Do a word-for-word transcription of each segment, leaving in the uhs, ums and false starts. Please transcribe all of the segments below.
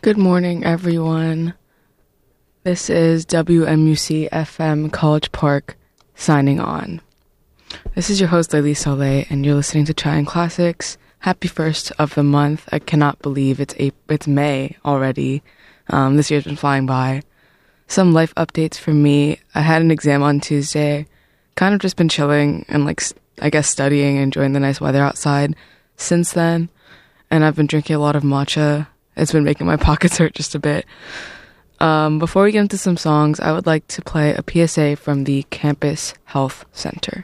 Good morning, everyone. This is W M U C F M College Park signing on. This is your host, Layli Soleil, and you're listening to Trying Classics. Happy first of the month. I cannot believe it's April, it's May already. Um, this year's been flying by. Some life updates for me. I had an exam on Tuesday. Kind of just been chilling and, like, I guess studying, enjoying the nice weather outside since then. And I've been drinking a lot of matcha. It's been making my pockets hurt just a bit. Um, before we get into some songs, I would like to play a P S A from the Campus Health Center.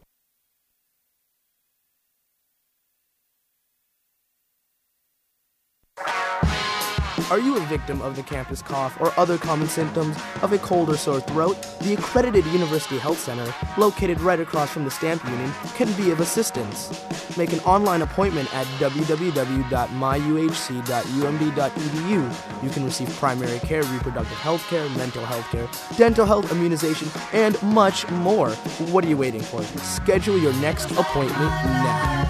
Are you a victim of the campus cough or other common symptoms of a cold or sore throat? The accredited University Health Center, located right across from the Stamp Union, can be of assistance. Make an online appointment at w w w dot my u h c dot u m d dot e d u. You can receive primary care, reproductive health care, mental health care, dental health, immunization, and much more. What are you waiting for? Schedule your next appointment now.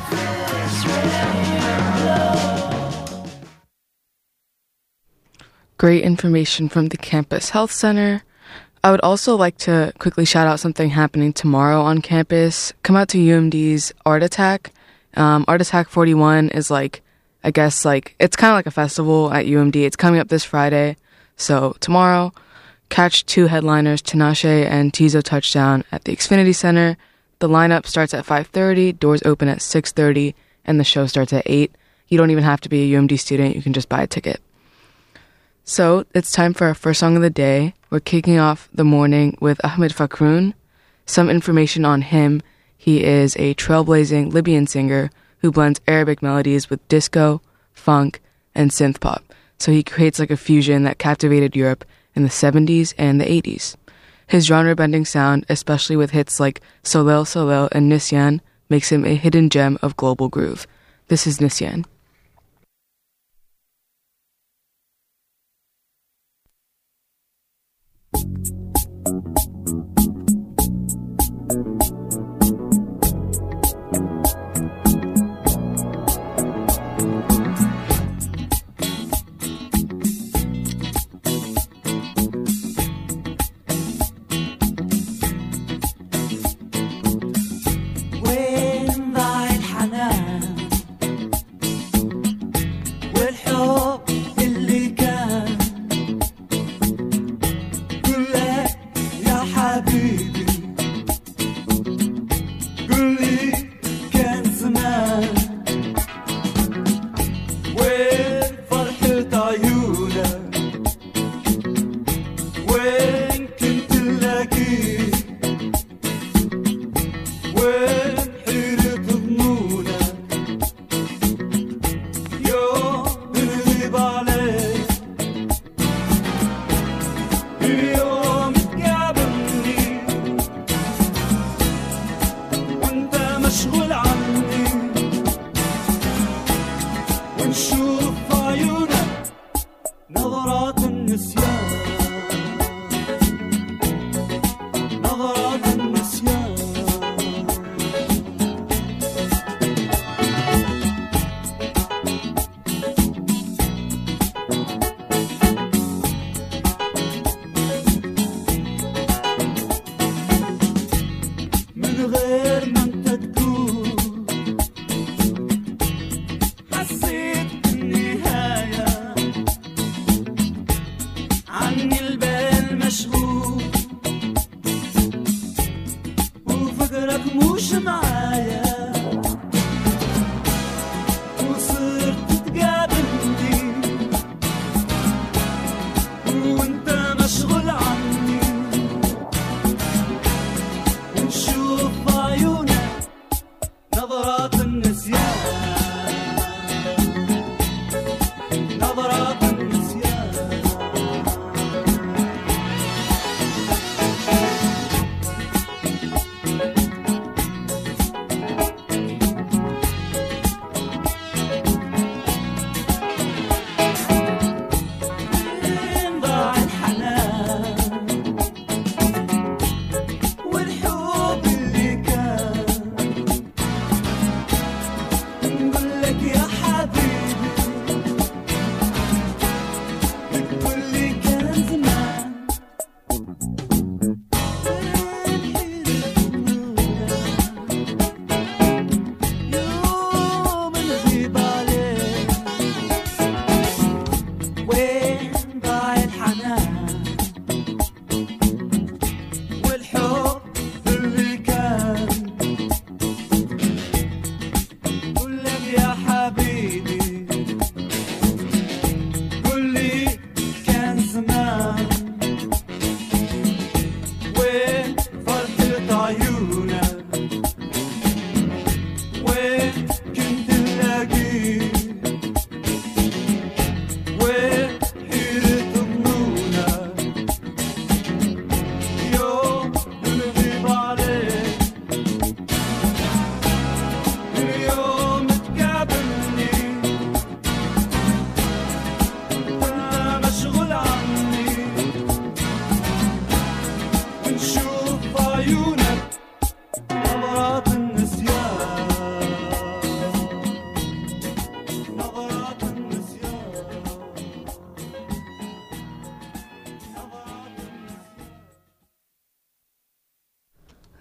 Great information from the Campus Health Center. I would also like to quickly shout out something happening tomorrow on campus. Come out to U M D's Art Attack. Um, Art Attack forty-one is like, I guess like, it's kind of like a festival at U M D. It's coming up this Friday. So tomorrow, catch two headliners, Tinashe and Tizo Touchdown at the Xfinity Center. The lineup starts at five thirty, doors open at six thirty, and the show starts at eight. You don't even have to be a U M D student. You can just buy a ticket. So, it's time for our first song of the day. We're kicking off the morning with Ahmed Fakroun. Some information on him. He is a trailblazing Libyan singer who blends Arabic melodies with disco, funk, and synth pop. So he creates like a fusion that captivated Europe in the seventies and the eighties. His genre-bending sound, especially with hits like Solel Solel and Nisyan, makes him a hidden gem of global groove. This is Nisyan.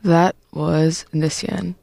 That was Nisyan.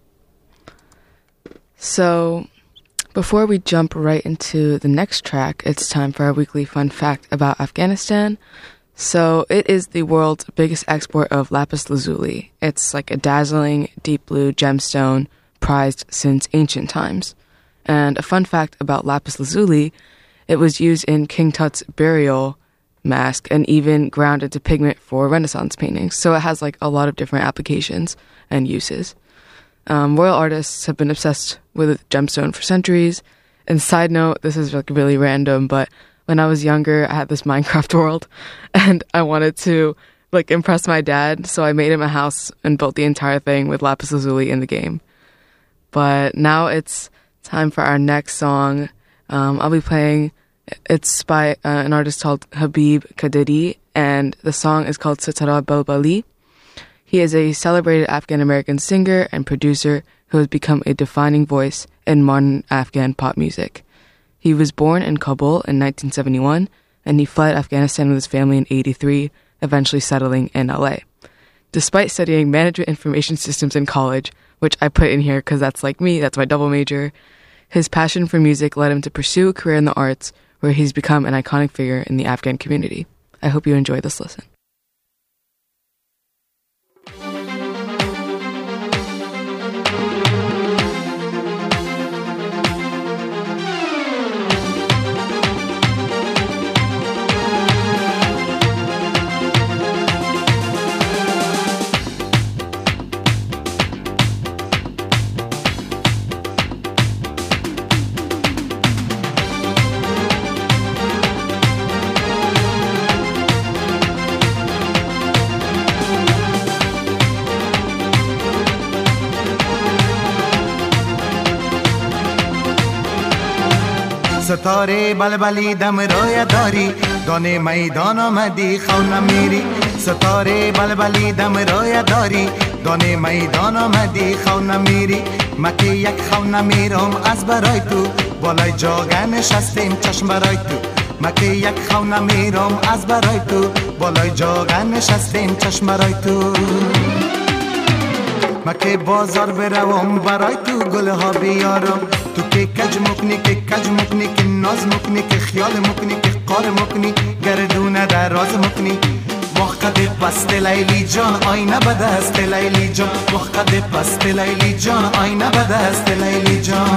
So, before we jump right into the next track, it's time for our weekly fun fact about Afghanistan. So, it is the world's biggest export of lapis lazuli. It's like a dazzling, deep blue gemstone prized since ancient times. And a fun fact about lapis lazuli, it was used in King Tut's burial mask and even ground into pigment for Renaissance paintings. So it has like a lot of different applications and uses. Um, royal artists have been obsessed with gemstone for centuries. And side note, this is like really random, but when I was younger, I had this Minecraft world and I wanted to like impress my dad. So I made him a house and built the entire thing with lapis lazuli in the game. But now it's time for our next song. Um, I'll be playing, it's by uh, an artist called Habib Kadiri, and the song is called Sitara Balbali. He is a celebrated Afghan-American singer and producer who has become a defining voice in modern Afghan pop music. He was born in Kabul in nineteen seventy-one, and he fled Afghanistan with his family in eighty-three, eventually settling in L A. Despite studying management information systems in college, which I put in here because that's like me, that's my double major, his passion for music led him to pursue a career in the arts, where he's become an iconic figure in the Afghan community. I hope you enjoy this listen. ستاره بلبلی دم روی داری دانه میدان آمدی خون میری ستاره بلبلی دم روی داری دانه میدان آمدی خون میری مکی یک خون میرم از برای تو بالای جاگه نشستیم چشم برای تو مکی یک خون میرم از برای تو بالای جاگه نشستیم چشم برای تو مکی بازار بروم برای تو گلها بیارم تو که کج مکنی که کج مکنی که ناز مکنی که خیال مکنی که قار مکنی گردونه در راز مکنی وقت پست لیلی جان آینه بده است لیلی جان وقت پست لیلی جان آینه بده است لیلی جان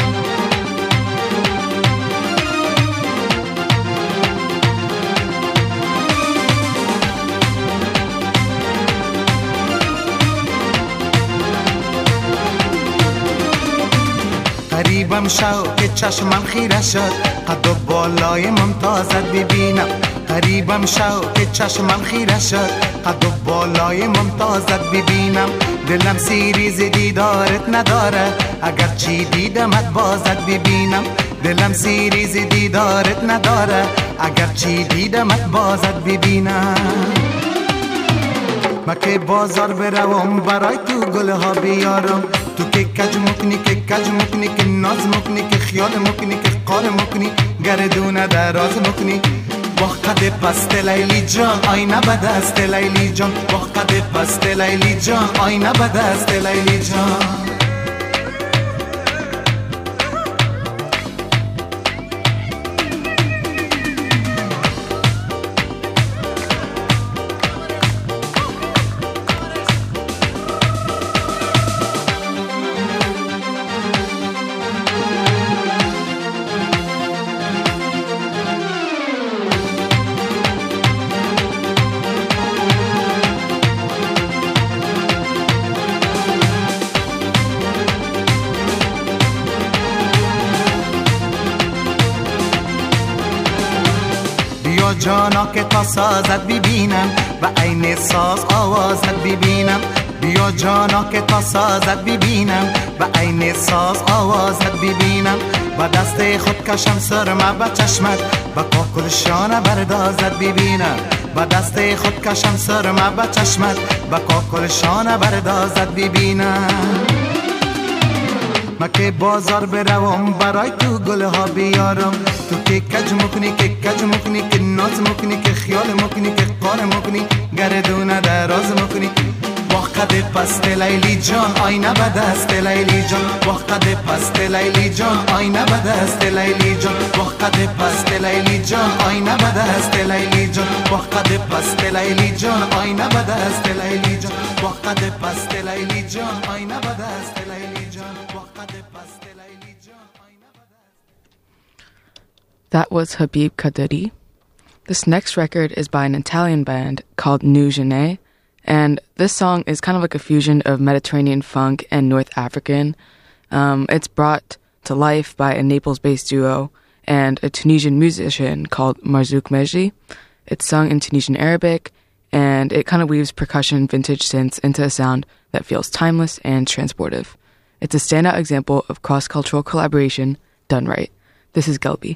قریبم شو که چشمم خیره شد قد و بالای ممتازت ببینم قریبم شو که چشمم خیره شد قد و بالای ممتازت ببینم دلم سیریز دیدارت نداره اگر چی دیدمت بازت ببینم دلم سیریز دیدارت نداره اگر چی دیدمت بازت ببینم مکه بازار بروم برای تو گلها بیارم تو که کج مکنی که کج مکنی که ناز مکنی که خیال مکنی که قار مکنی گردونه دراز مکنی وقت پست لیلی جان آینه بده است لیلی جان وقت پست لیلی جان آینه بده است لیلی جان جانا که تا سازت ببینم و عین ساز آوازت ببینم بیا جانا که تا سازت ببینم و عین ساز آوازت ببینم با دست خود کشم سرمه با چشمت با کاکل شانه بردازت ببینم با دست خود کشم سرمه با چشمت با کاکل شانه بردازت ببینم مکه بازار بروم برای تو گلها بیارم تو که کج مکنی که کج مکنی که ناز مکنی که خیال مکنی که قار مکنی گردونه دراز مکنی وقت پست لیلی جان آینه به دست لیلی جان وقت پست لیلی جان آینه به دست لیلی جان وقت پست لیلی جان آینه به دست لیلی جان وقت پست لیلی جان آینه به دست لیلی جان وقت پست لیلی جان آینه به دست لیلی جان وقت پست لیلی جان آینه به دست. That was Habib Kadiri. This next record is by an Italian band called New Genet, and this song is kind of like a fusion of Mediterranean funk and North African. Um, it's brought to life by a Naples-based duo and a Tunisian musician called Marzouk Mejdi. It's sung in Tunisian Arabic, and it kind of weaves percussion vintage synths into a sound that feels timeless and transportive. It's a standout example of cross-cultural collaboration done right. This is Gelbi.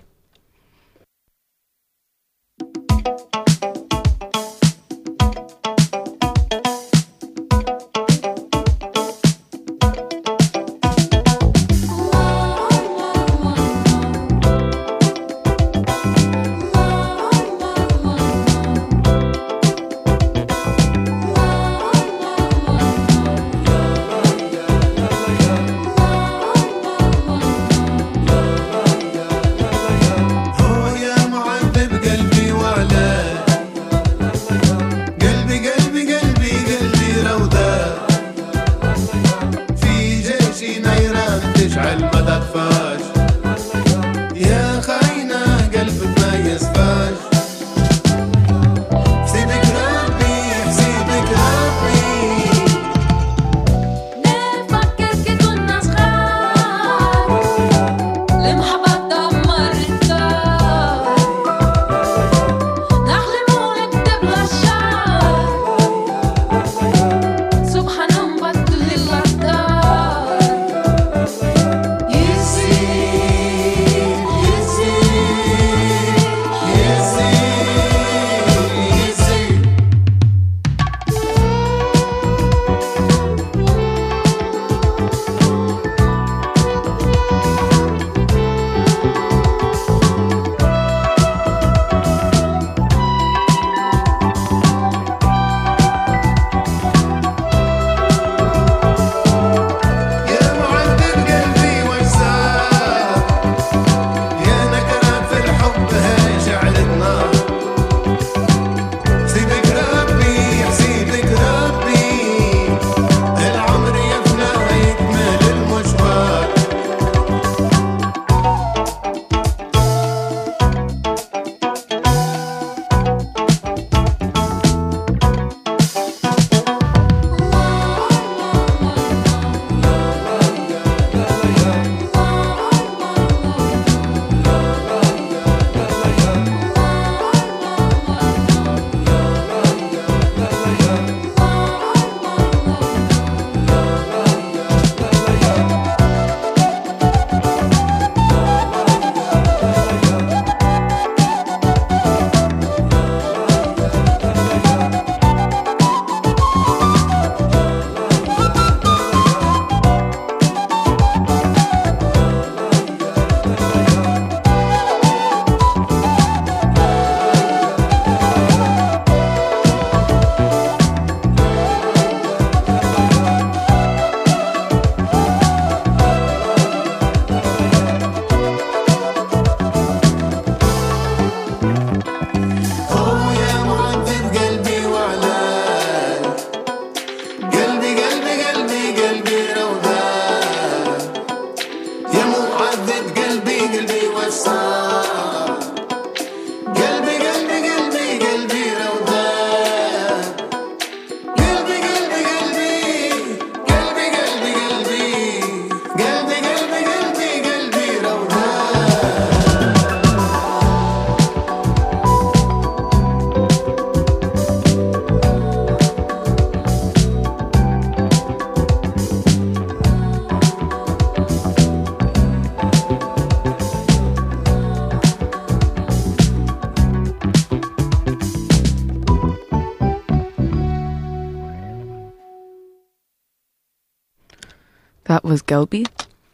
That was Gelbi.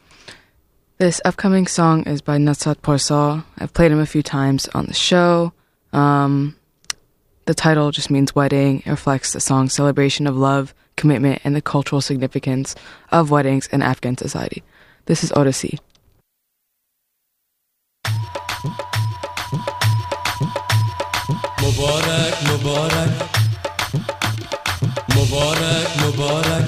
This upcoming song is by Nassat Parsal. I've played him a few times on the show. Um, the title just means wedding. It reflects the song's celebration of love, commitment, and the cultural significance of weddings in Afghan society. This is Odyssey. Mubarak, Mubarak, Mubarak, Mubarak,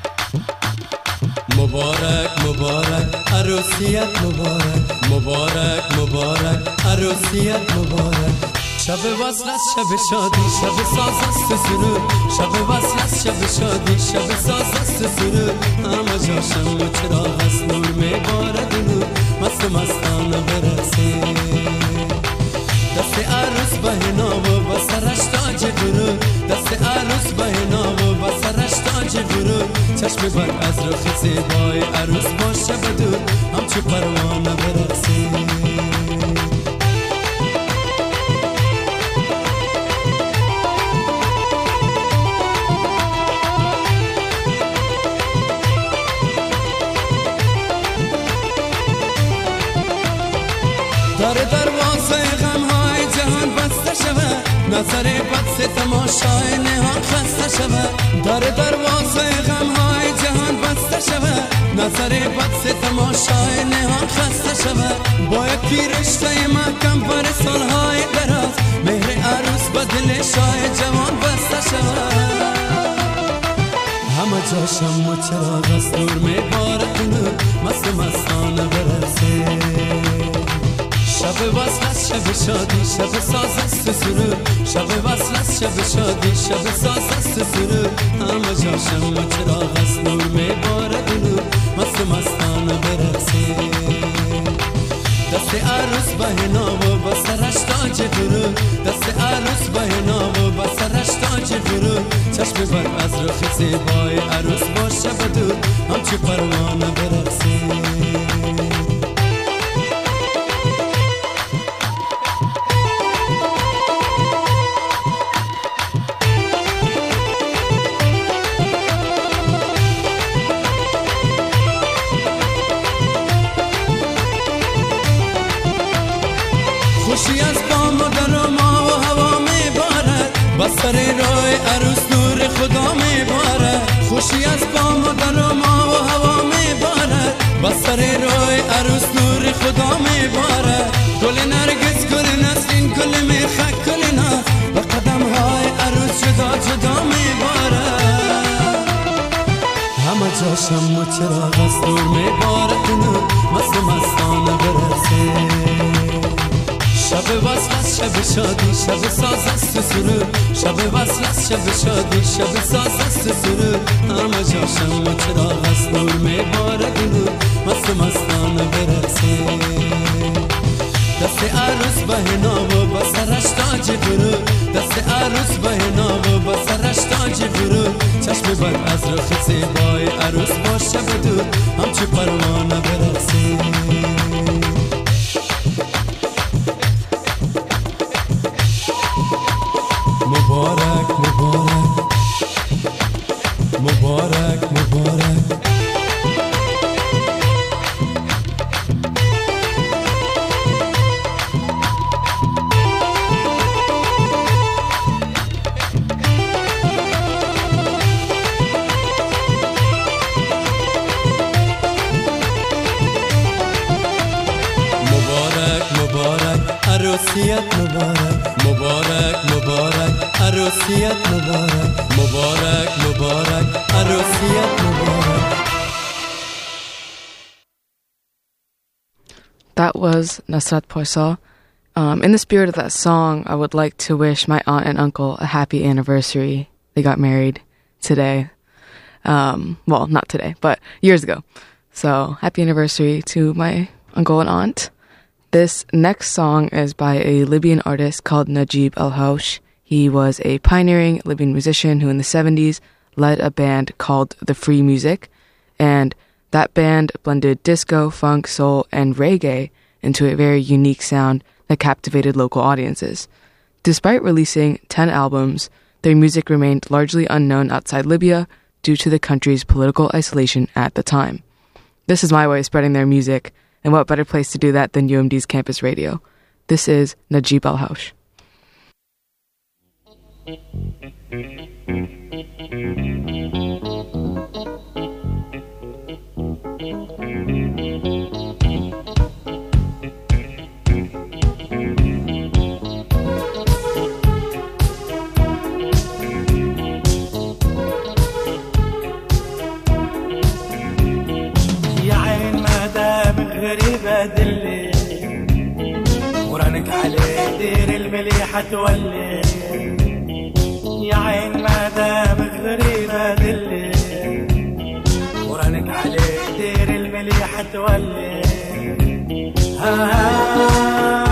Mubarak, Mubarak, Arosiyat Mubarak, Mubarak, Mubarak, Arosiyat Mubarak. Shab wasl ast shab shadi, shab saz ast surur. Shab wasl ast shab shadi, shab saz ast surur. Hama josham chiragh ast nur mein barad nur, mast mastana berase. دست عروس بهنا و بسرش تاج درود، دست عروس بهنا و بسرش تاج درود. چشم بد از رخ زیبای عروس باشه بدود، همچو پروانه برقصه. در دروازه غم‌های جهان بسته شود، نظر بد سے تماشای نهان خسته شود. در دروازه غم‌های جهان بسته شود، نظر بد سے تماشای نهان خسته شود. با یکی رشته محکم بر سالهای دراز، مهر عروس به دل شاه جوان بسته شود. همه جاشم و چراغ است نور میبارد نور، مست مستانه برسه. شب وصل است شب شادی، شب ساز است سرور. شب وصل است شب شادی، شب ساز است سرور. همه جاشم و چراغ است نور میبارد نور، مست مستانه برقصه. دست عروس بهنا و بسرش تاج درود، دست عروس بهنا و بسرش تاج درود. چشم بر از رخ زیبای عروس باشه بدود، همچو پروانه برقصه. خوشی از بام و در و ما و هوا می بارد، بسر رای عروس نور خدا می بارد. خوشی از بام و در و ما و هوا می بارد، بسر رای عروس نور خدا می بارد. گل نرگس گل نسرین گل میخک گل ناز، و قدم های عروس جدا جدا می بارد. همه جاشم و چراغ است نور می بارد نور، مست مستانه برسه. شب وصل است شب شادی، شب ساز است سرور. شب وصل است شب شادی، شب ساز است سرور. همه جاشم و چراغ است نور میبارد نور، مست مستانه برقصه. دست عروس بهنا و بسرش تاج درود، دست عروس بهنا و بسرش تاج درود. چشم بد از رخ زیبای عروس باشه بدود، همچو پروانه برقصه. Mubarak, Mubarak, Mubarak, Mubarak. Mubarak, Mubarak, Arosiyat Mubarak. Mubarak, Mubarak, Arosiyat Mubarak. Mubarak, Mubarak, Arosiyat Mubarak. That was Nasrat Poisal. Um, in the spirit of that song, I would like to wish my aunt and uncle a happy anniversary. They got married today. Um, well, not today, but years ago. So happy anniversary to my uncle and aunt. This next song is by a Libyan artist called Najib El-Haush. He was a pioneering Libyan musician who in the seventies led a band called The Free Music, and that band blended disco, funk, soul, and reggae into a very unique sound that captivated local audiences. Despite releasing ten albums, their music remained largely unknown outside Libya due to the country's political isolation at the time. This is my way of spreading their music, and what better place to do that than U M D's campus radio? This is Najib El-Haush. Thank you. حتولي يا عين ما دامك غريبة دلي ورنك عليه دير المليحة تولي ها ها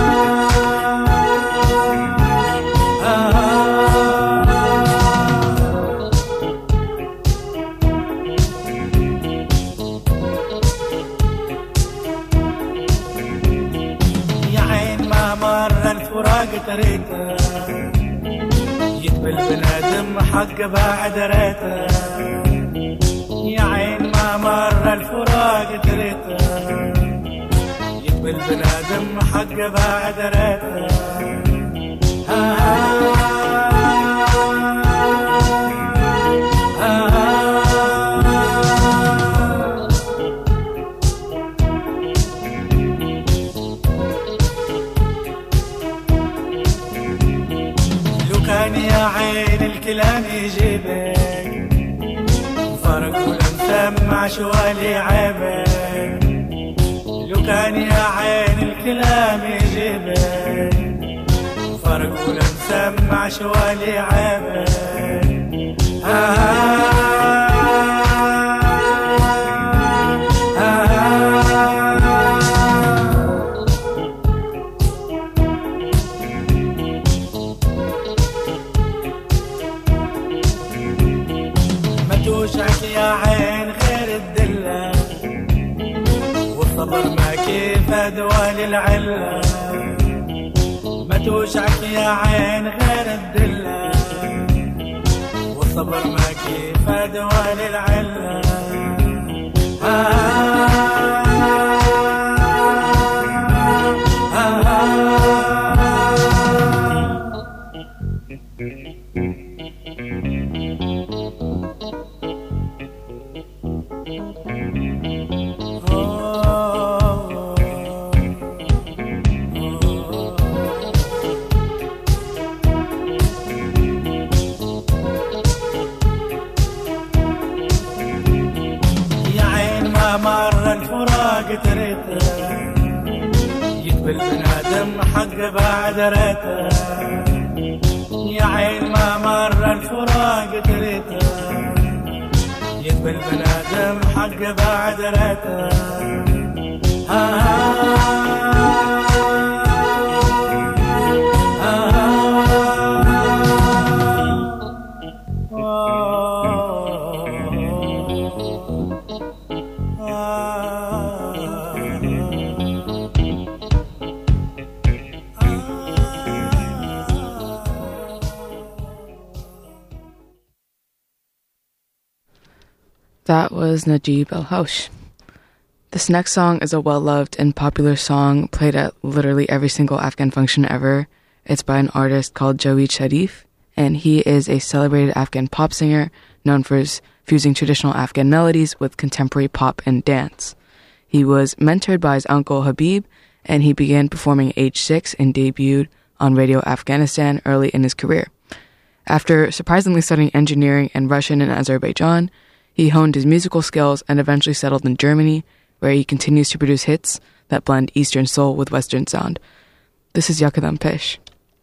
طريقه يقبل بنادم حق بعد ريته يا عين ما مر الفراق طريقه يقبل بنادم حق بعد ريته الكلام يجيبك فرق ولمسمع شوالي عيبك لو كان يا عين الكلام يجيبك فرق ولمسمع شوالي عيبك يا عين غير الدلة والصبر ما كيف دوال العلة ما توجعك يا عين غير الدلة والصبر ما كيف دوال العلة مر الفراق تريته يقبل بنادم حق بعد ريته يا عين ما مر الفراق تريته يقبل بنادم حق بعد ريته That was Najib El-Haush. This next song is a well-loved and popular song played at literally every single Afghan function ever. It's by an artist called Jaweed Sharif, and he is a celebrated Afghan pop singer known for his fusing traditional Afghan melodies with contemporary pop and dance. He was mentored by his uncle Habib, and he began performing at age six and debuted on Radio Afghanistan early in his career. After surprisingly studying engineering and Russian in Azerbaijan, he honed his musical skills and eventually settled in Germany, where he continues to produce hits that blend Eastern soul with Western sound. This is Yakadam Pesh.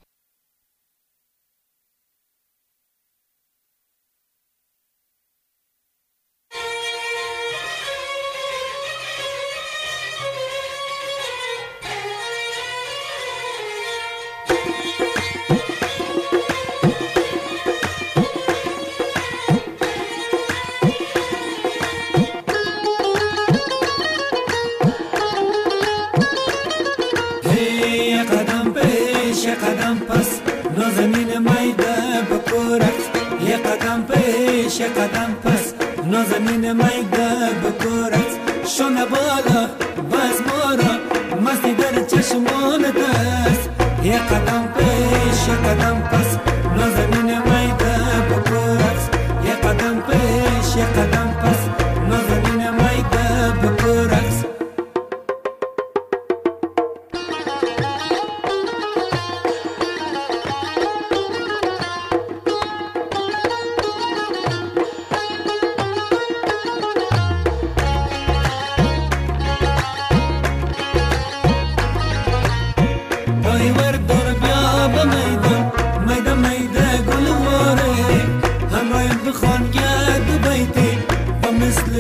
قدم پس نازنین میده بکورت یه قدم پیش یه قدم پس نازنین میده بکورت شونه بالا باز مارا مستی در چشمان دست یه قدم پیش یه قدم پس نازنین میده بکورت یه قدم پیش یه قدم پس نازنین میده بکورت ور دور بیا به میدان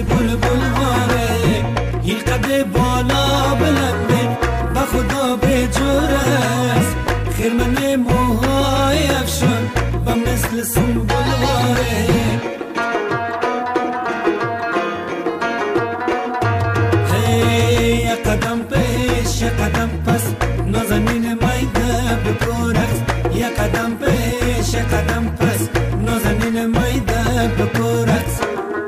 بل بل واره این قد بالا بلنده با خدا به جورست خیرمن موهای افشان و مثل سنبل واره هی قدم پیش قدم پس نازنین مایده بپرخت یا قدم پیش قدم پس نازنین مایده بپرخت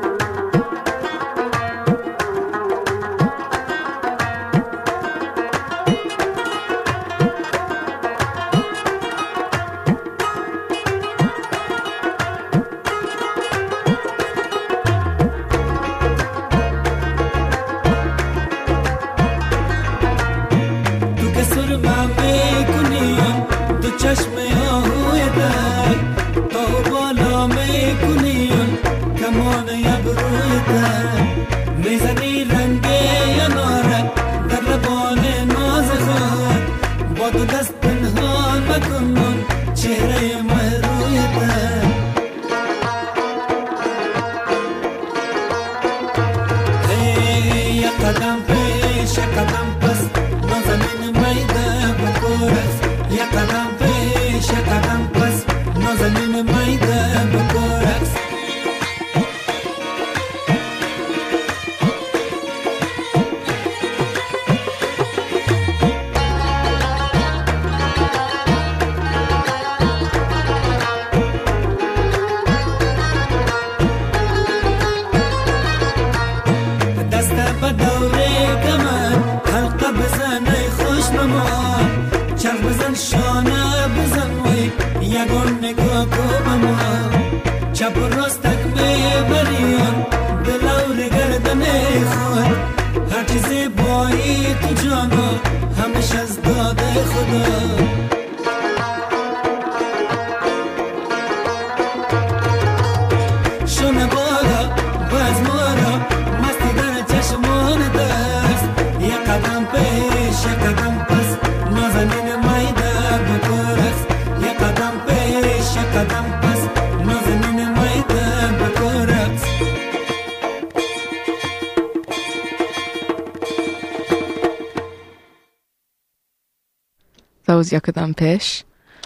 That was Yakadam Pesh.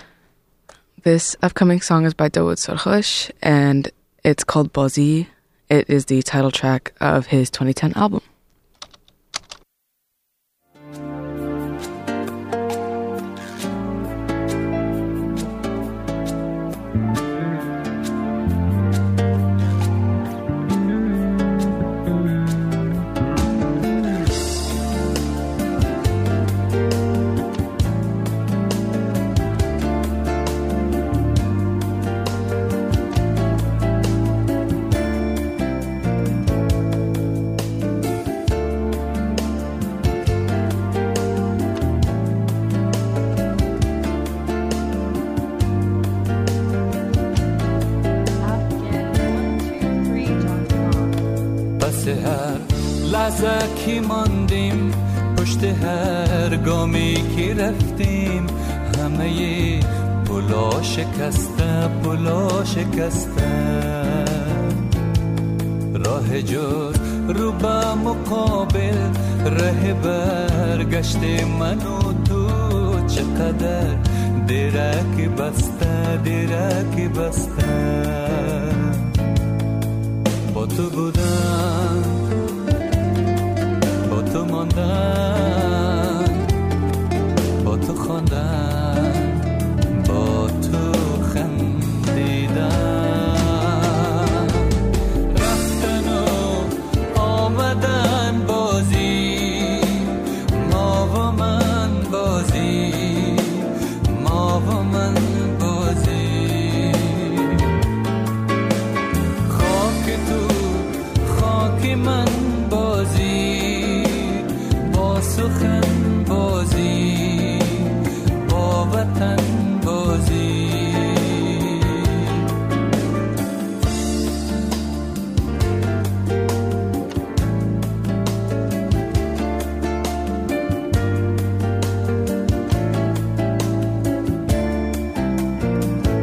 This upcoming song is by Dawood Sarkhush, and it's called Bazi. It is the title track of his twenty ten album. لحظه ماندیم پشت هر گامی که رفتیم همه پلا شکسته پلا شکسته راه جور رو به مقابل ره برگشت من و تو چقدر درک بسته درک بسته با تو بودم با تو ماندن با تو خواندن با تو خندیدن رفتن و آمدن بازی ما و من بازی ما و من بازی خاک تو خاک من بازی با سخن بازی با وطن بازی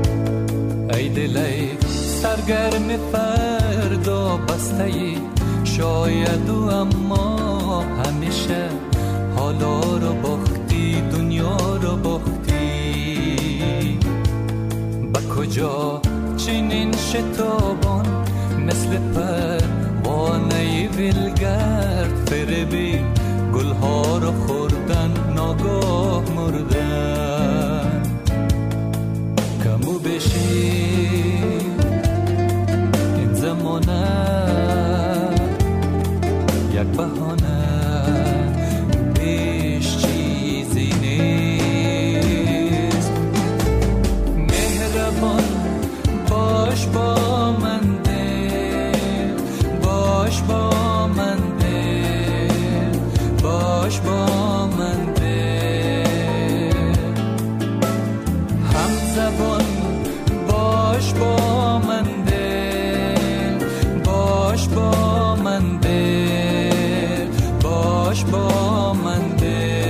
ای دلی سرگرم فردا بسته شاید و اما همیشه حالا رو باختی، دنیا رو باختی. با کجا چنین شتابان مثل پروانه ولگرد فریبی، گلها رو خوردن ناگاه مردن. کمو بشی این زمانه یک بهانه، بیش چیزی نیست. مهربان باش با من دل، باش با من دل، باش با من دل. هم زبان باش با من دل، باش با من دل، باش با من دل.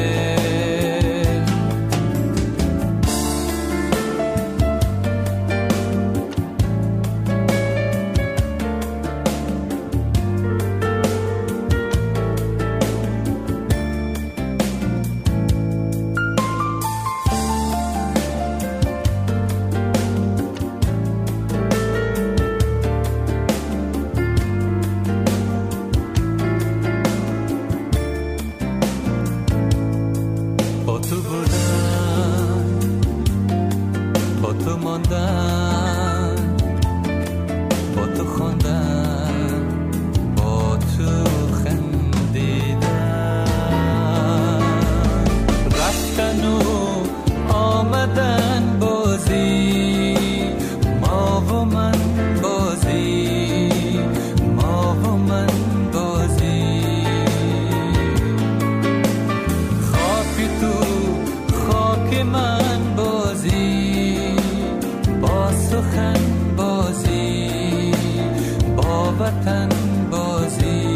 با تو بودن، با تو ماندن، با تو خواندن، با تو خندیدن. رفتن و آمدن بازی، ما و من بازی، ما و من بازی. خاک تو خاک من بازی، با سخن بازی، با وطن بازی.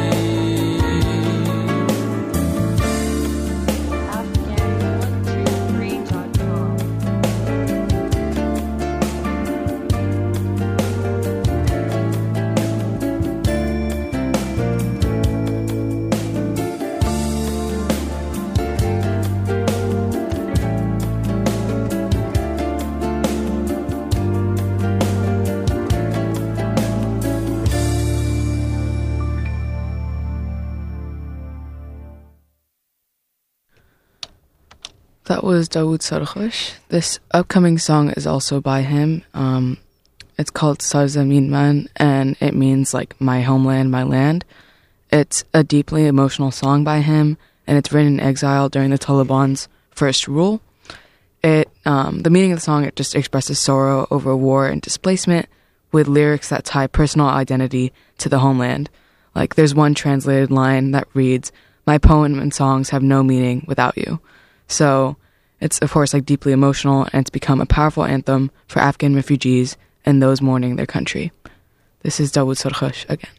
That was Dawood Sarkhosh. This upcoming song is also by him. Um, it's called Sarzamin Man, and it means like my homeland, my land. It's a deeply emotional song by him, and it's written in exile during the Taliban's first rule. It, um, the meaning of the song, it just expresses sorrow over war and displacement with lyrics that tie personal identity to the homeland. Like there's one translated line that reads, "My poem and songs have no meaning without you." So it's, of course, like deeply emotional, and it's become a powerful anthem for Afghan refugees and those mourning their country. This is Dawood Sarkhosh again.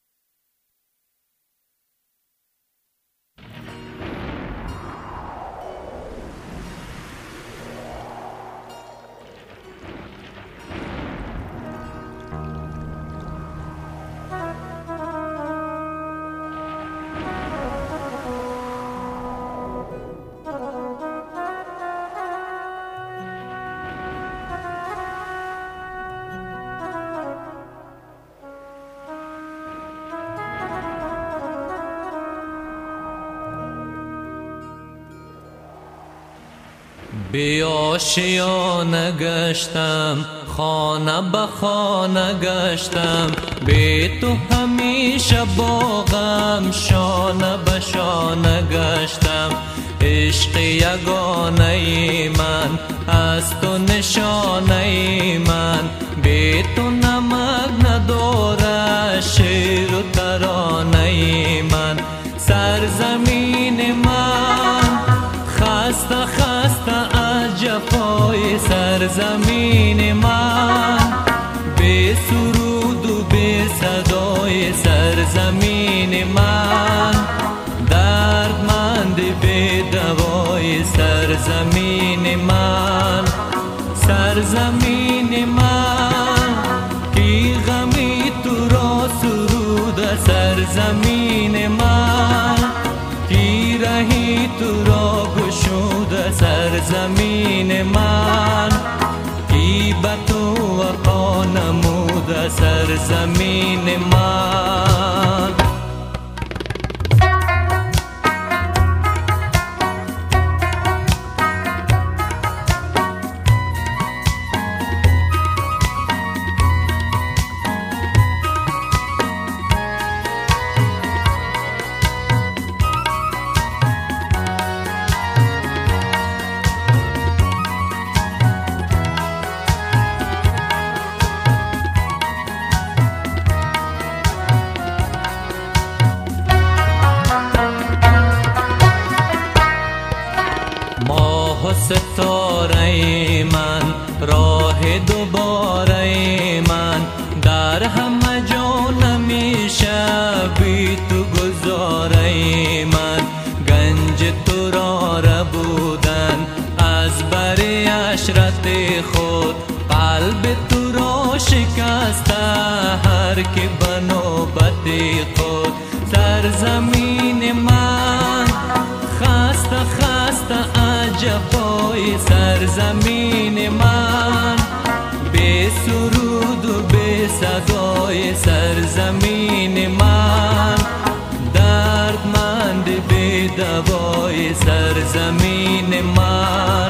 بی آشیانه گشتم، خانه به خانه گشتم، بی تو همیشه با غم شانه به شانه گشتم. عشق یگانه من از تو نشانه من، بی تو نمک نداره شعر و ترانه من. سرزمین من خسته خسته از جفای سرزمین من، بی سرود و بی صدای سرزمین من، دردمند بی دوای سرزمین من. سرزمین من کی غمی تو را سرود سرزمین سرزمین من کی رهی تو را گشود سرزمین من کی به تو وفا نمود سرزمین من ستاره من راه دوباره من در همه جا نمیشه بی تو گذاره من گنج تو را ربودن از بر عشرت خود قلب تو را شکسته هر که به نوبت خود سرزمین من خسته خسته عجبای سرزمین من به سرود و به صدای سرزمین من دردمند به دوای سرزمین من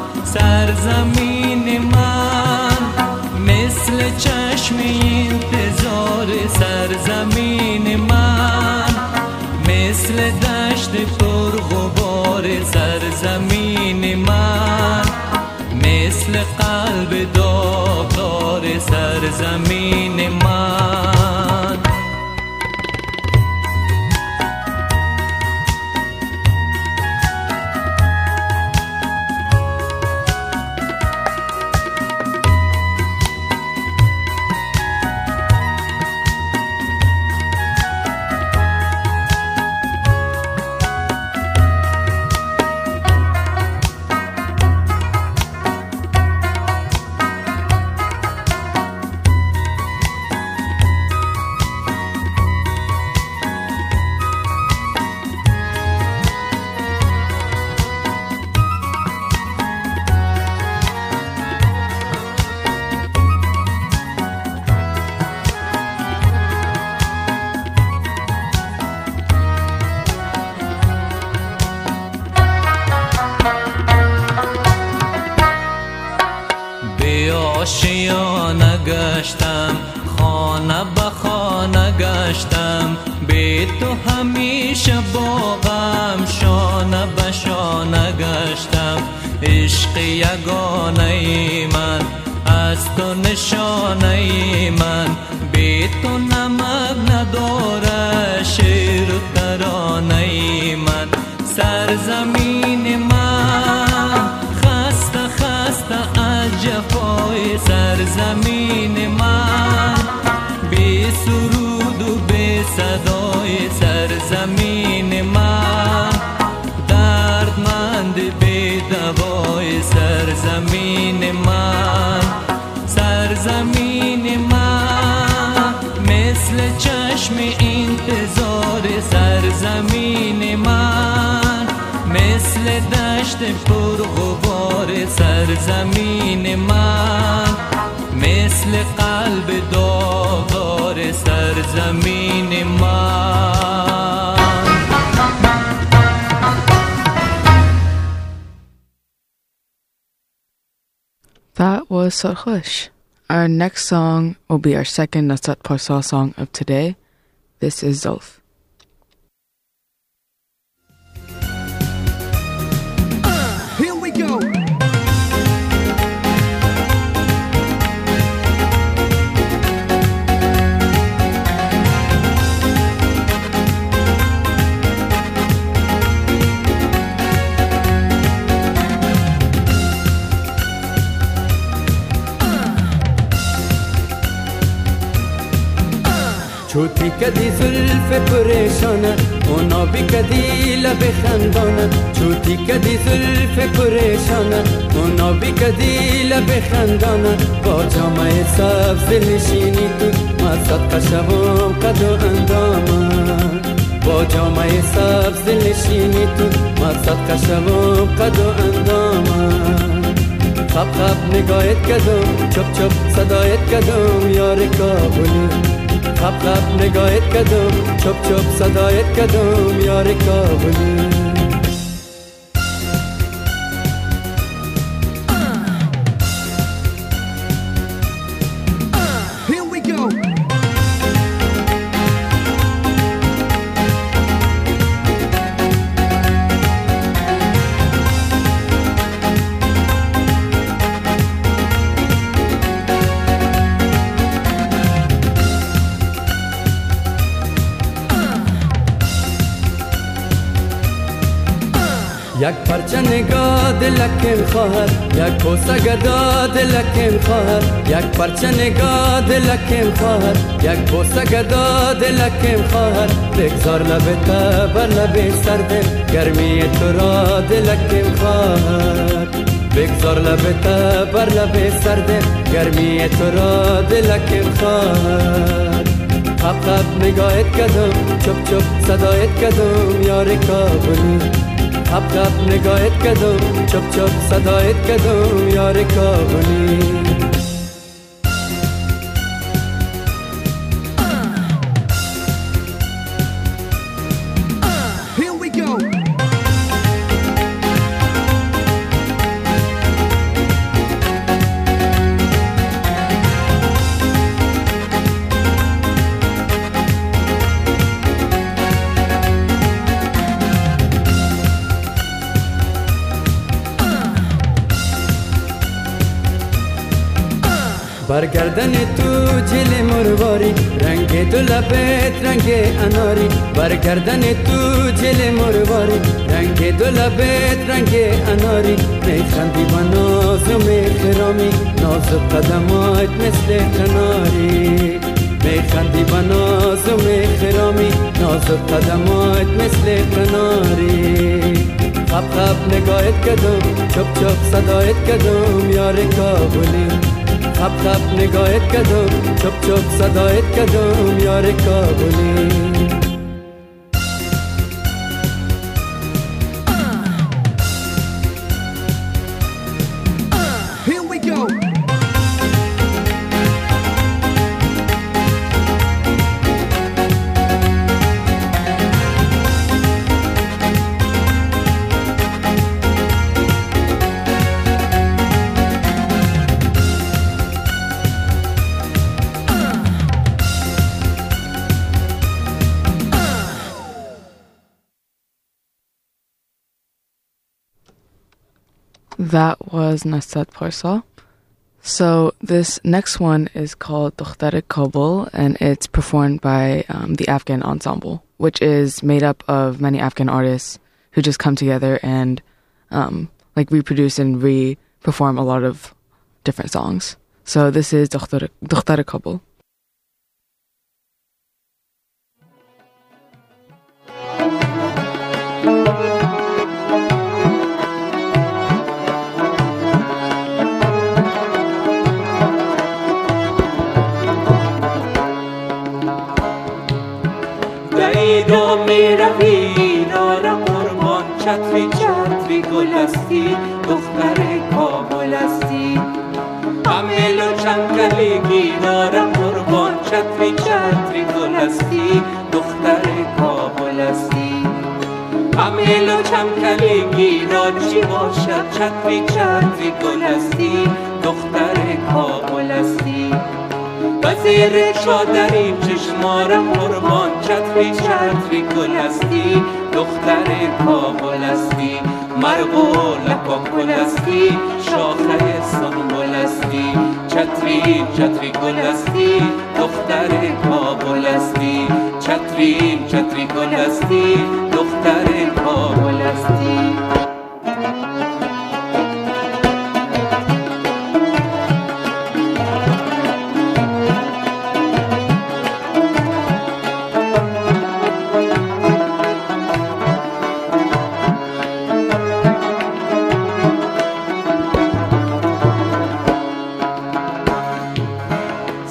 سرزمین من مثل چشم انتظار سرزمین من مثل دشت پرغبار سرزمین من مثل قلب داغدار سرزمین من آشیانه گشتم خانه به خانه گشتم به تو همیشه با غم شانه به شانه گشتم عشق یگانه من از تو نشانه من به تو نمک نداره شعر و ترانه من سرزمین من خسته خسته جفای سرزمین من به سرود و به صدای سرزمین من دردمند به دوای سرزمین من سرزمین من مثل چشم انتظار سرزمین من مثل دشت پرغبار سرزمین من مثل قلب داغدار سرزمین من That was Sarkhush. Our next song will be our second Nasat Parsa song of today. This is Zulf. Here we go. چوتی کدی زلف پریشانه اونا بی کدی لب خندانه چوتی کدی زلف پریشانه اونا بی کدی لب خندانه با جامعه سبز نشینی تو مصد قشبم قد و اندامه با جامعه سبز نشینی تو مصد قشبم قد و اندامه خب خب نگاهت کدم چپ چپ صدایت کدم یار کابلی خب خب نگاهت کدم چپ چپ صدایت کدم یار کابلی یک پرچه نگاه دلکم خواهد یک کوسه گدا دلکم خواهد یک پرچه نگاه دلکم خواهد یک کوسه گدا دلکم خواهد بگذار لب تا بر لب سردم گرمی تو را دلکم خواهد بگذار لب تا بر لب سردم گرمی تو را دلکم خواهد خب خب نگاهت کدم چپ چپ صدایت کدم یار کابلی خب خب نگاهت کدم چپ چپ صدایت کدم یار کابلی برگردن تو جل مرواری رنگ دو لبت رنگ اناری برگردن تو جل مرواری رنگ دو لبت رنگ اناری میخندی با ناز و میخرامی ناز و قدمات مثل کناری میخندی با ناز و میخرامی ناز و قدمات مثل کناری خب خب نگاهت کدم چپ چپ صدایت کدم یار کابلی خب خب نگاهت کدم چپ چپ صدایت کدم یار کابلی That was Nasat Parsal. So this next one is called Dokhtare Kabul, and it's performed by um, the Afghan Ensemble, which is made up of many Afghan artists who just come together and um, like reproduce and re-perform a lot of different songs. So this is Dokhtare, Dokhtare Kabul. دو می روی را قربان چتری چتری گل استی دختر کابل استی امیل و چنگلی را قربان چتری چتری گل استی دختر کابل استی امیل و چنگلی را چی باشد چتری چتری گل استی دختر کابل استی وزیر شادری چشمارم قربان چتری چتری گل استی دختر کابل استی مرغ لپا گل استی شاخه سنبل استی چتری چتری گل استی دختر کابل استی چتری چتری گل استی دختر کابل استی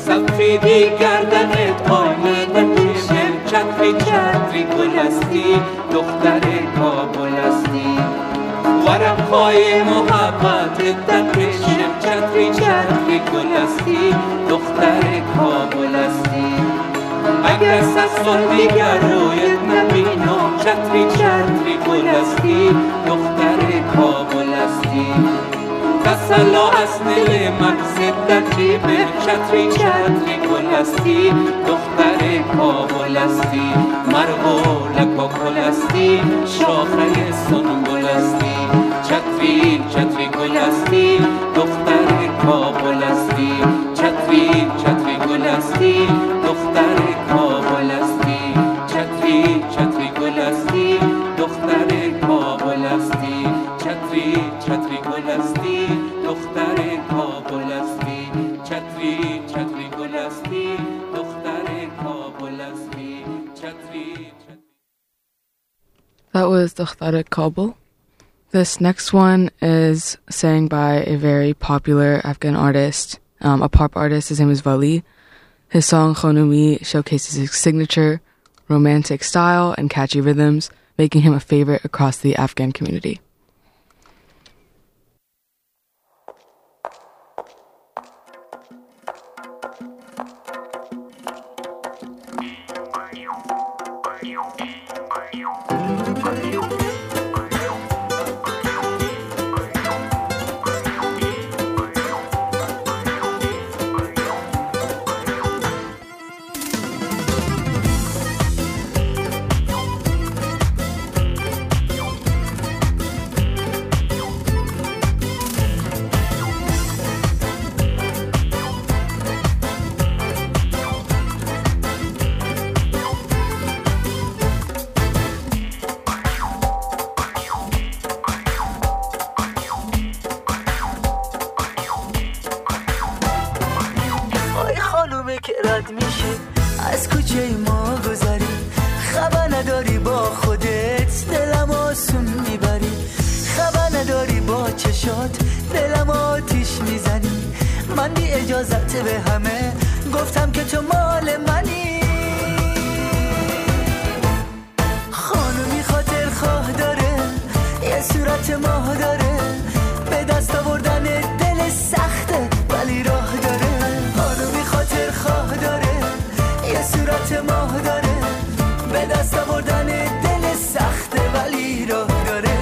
سفیدی گردنت آینه پیشم چتری چتری گل هستی دختر کابل هستی ورقهای محبت در پیشم چتری چتری گل هستی دختر کابل هستی اگر صد سال دیگر رویت نبینم چتری چتری گل هستی دختر کابل هستی تسلا از دل من در جیبم چتری چتری گل هستی دختر کابل هستی مرغولک و گل هستی شاخه سنبل هستی چتری چتری گل هستی دختر کابل هستی چتری چتری گل هستی دختر کابل هستی چتری چتری گل هستی دختر کابل هستی چتری چتری گل هستی دختر کابل هستی چتری چتری گل هستی دختر کابل هستی چتری. That was Dokhtar Kabul. This next one is sang by a very popular Afghan artist, um, a pop artist. His name is Vali. His song Khonumi showcases his signature romantic style and catchy rhythms, making him a favorite across the Afghan community. از کوچه ما گذری خبر نداری با خودت دلم آسون میبری خبر نداری با چشات دلم آتیش میزنی من بی اجازت به همه گفتم که تو مال منی خانومی خاطر خواه داره یه صورت ماه داره به دست آوردن دل سخته ولی راه داره خانومی خاطر خواه داره یه صورت ماه داره به دست آوردن دل سخته ولی راه داره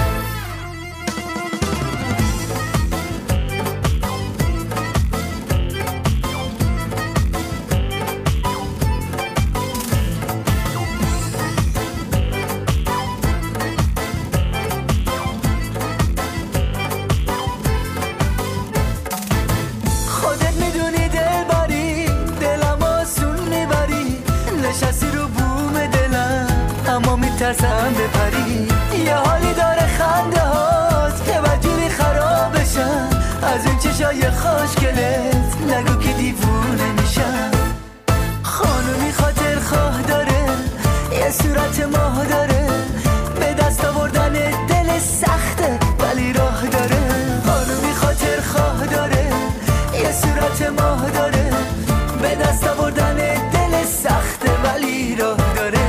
خودت میدونی دل باری دلم آسون میبری نشستی رو بوم دلم اما میترسم بپری یه حالی داره خنده هات که وجوری خراب بشن از اون چشای خوشگلت نگو که دیوونه میشم خانومی خاطر خواه داره یه صورت ماه داره به دست آوردن دل سخته ولی راه داره خانومی خاطر خواه داره یه صورت ماه داره به دست آوردن دل سخته ولی راه داره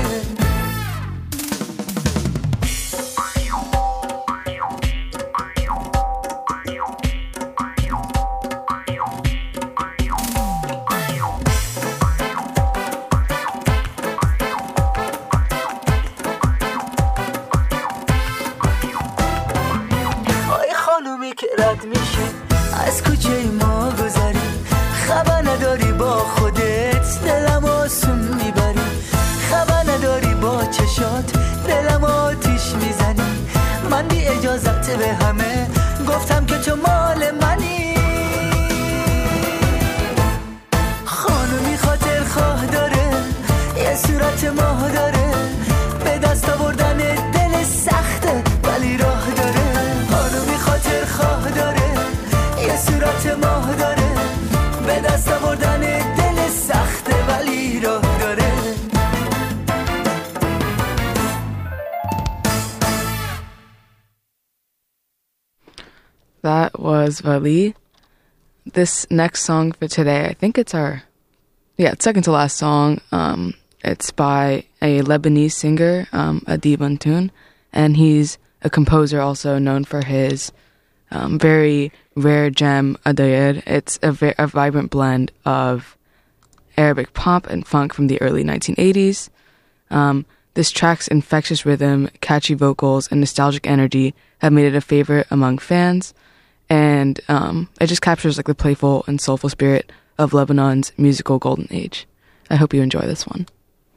آی خانومی که رد میشه از کوچه ما گذری خبر نداری با خودت دلم آسون میبری خبر نداری با چشات دلم آتیش میزنی من بی اجازت به همه گفتم که تو مال منی خانومی خاطر خواه داره یه صورت ماه داره به دست آوردن دل سخته ولی راه داره خانومی خاطر خواه داره یه صورت ماه داره به دست آوردن دل سخته ولی راه داره That was Vali. This next song for today, I think it's our yeah, second to last song. Um, it's by a Lebanese singer, um, Adib Antoun, and he's a composer also known for his um, very rare gem, Adair. It's a, vi- a vibrant blend of Arabic pop and funk from the early nineteen eighties. Um, this track's infectious rhythm, catchy vocals, and nostalgic energy have made it a favorite among fans, and um, it just captures like the playful and soulful spirit of Lebanon's musical golden age. I hope you enjoy this one.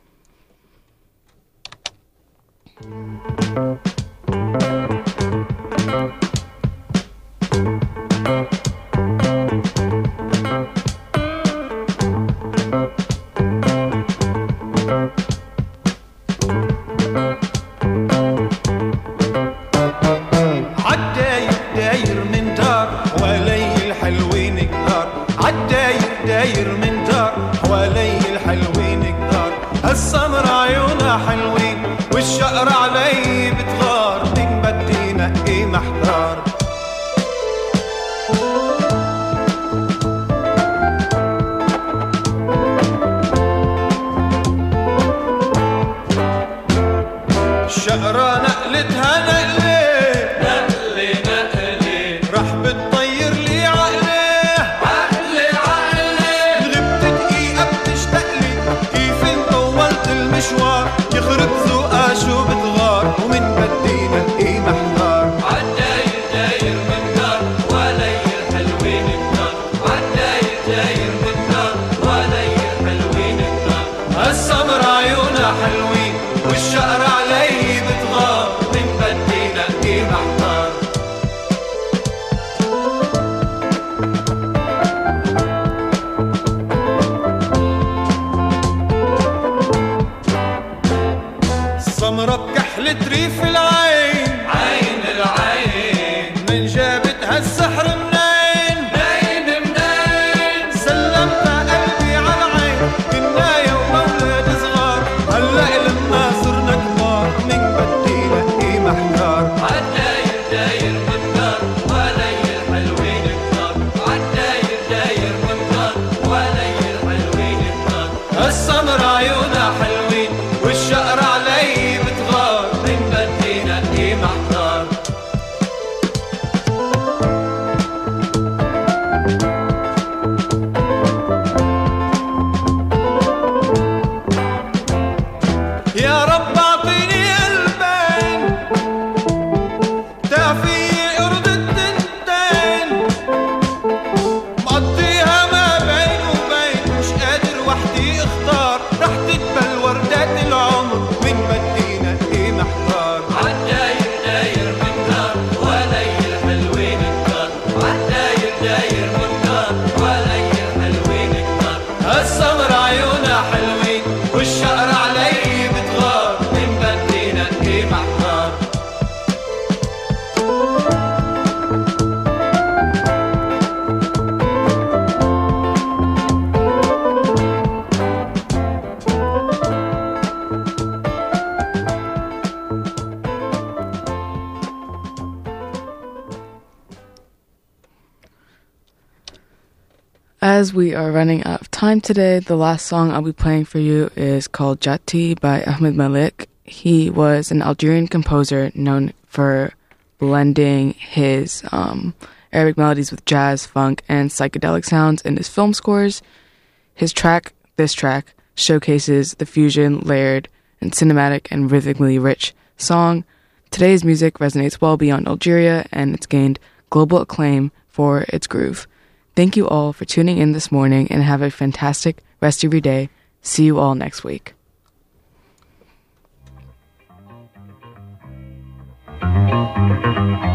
As we are running out of time today, the last song I'll be playing for you is called Jati by Ahmed Malik. He was an Algerian composer known for blending his um, Arabic melodies with jazz, funk, and psychedelic sounds in his film scores. His track, this track, showcases the fusion, layered, and cinematic and rhythmically rich song. Today's music resonates well beyond Algeria, and it's gained global acclaim for its groove. Thank you all for tuning in this morning, and have a fantastic rest of your day. See you all next week. Thank you.